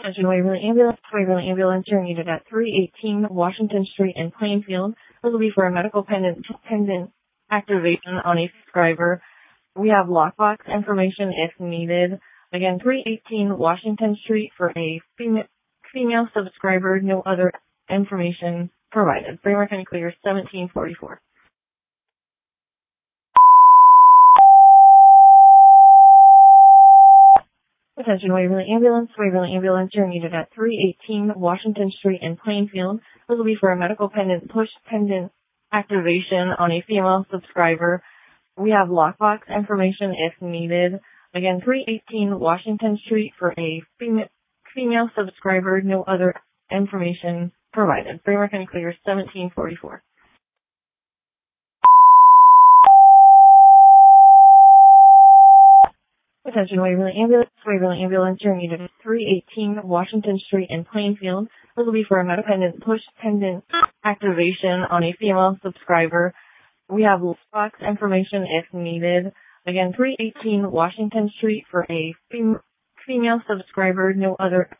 Attention Waverly Ambulance, you're needed at 318 Washington Street in Plainfield. This will be for a medical pendant activation on a subscriber. We have lockbox information if needed. Again, 318 Washington Street for a female subscriber, no other information provided. Framework and clear 1744. Attention Waverly Ambulance, you're needed at 318 Washington Street in Plainfield. This will be for a medical pendant activation on a female subscriber. We have lockbox information if needed. Again, 318 Washington Street for a female subscriber, no other information provided. Framework and clear 1744. Attention Waverly Ambulance, you're needed at 318 Washington Street in Plainfield. This will be for a medical pendant activation on a female subscriber. We have lockbox information if needed. Again, 318 Washington Street for a female subscriber, no other